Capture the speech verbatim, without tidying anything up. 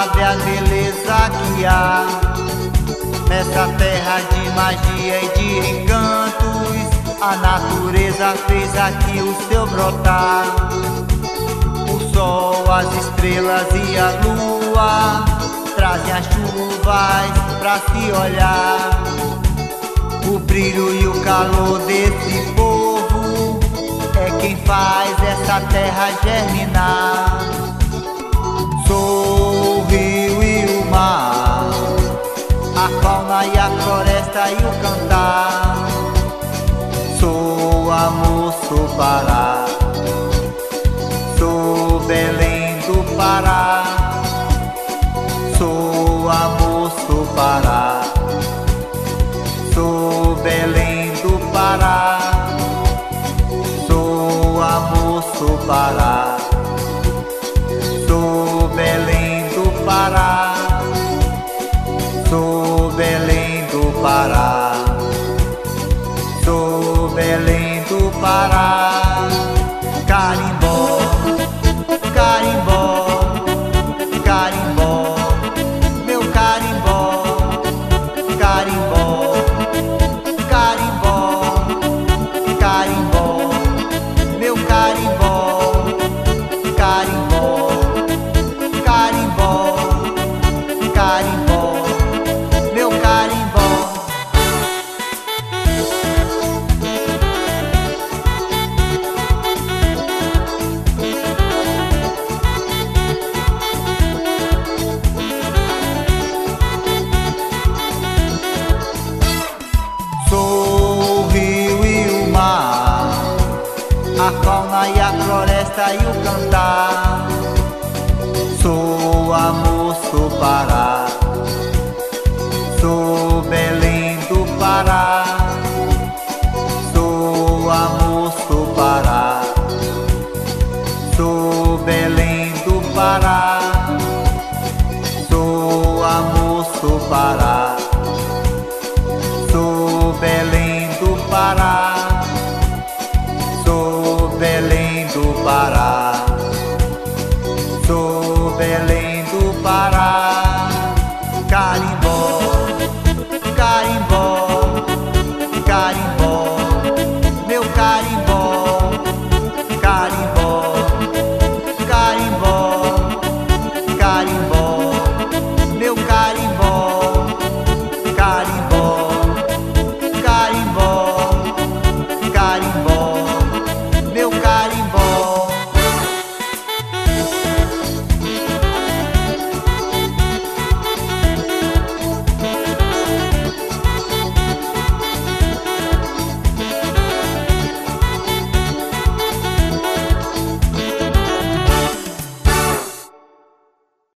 sabe a beleza que há nessa terra de magia e de encantos. A natureza fez aqui o seu brotar. O sol, as estrelas e a lua trazem as chuvas pra se olhar. O brilho e o calor desse povo é quem faz essa terra germinar. Sou o rio e o mar, a fauna e a floresta e o cantar. Sou amor, sou Pará, sou Belém do Pará. Sou amor, sou Pará, sou Belém do Pará. Sou amor, sou Pará, sou Belém do Pará. Sou Belém do Pará, sou Belém do Pará. Carimbó, carimbó, carimbó, meu carimbó. Carimbó, carimbó, carimbó, meu carimbó. Carimbó, carimbó, carimbó, meu carimbó. Sou o rio e o mar, a fauna e a floresta e o cantar. Sou amor, sou Pará, sou Belém do Pará. Sou amor, sou Pará, sou Belém do Pará. Sou amor, sou Pará, sou Belém do Pará.